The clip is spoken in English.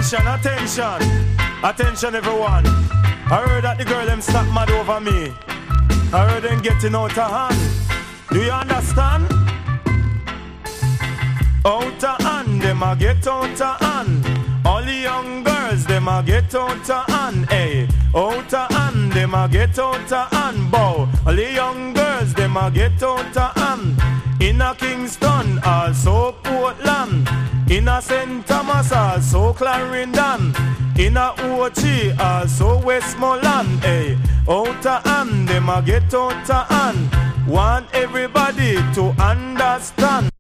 Attention, attention, attention everyone. I heard that the girl them stop mad over me. I heard them getting out of hand. Do you understand? Out of hand, them a get out of hand. All the young girls, them a get out of hand. Hey, out of hand, them a get out of hand. Bow. All the young girls, them a get out of hand. In a Kingston, also Portland. In a St. Thomas, also Clarendon. In a Ochi, also Westmoreland. Hey, out of hand, them a get out of hand. Want everybody to understand.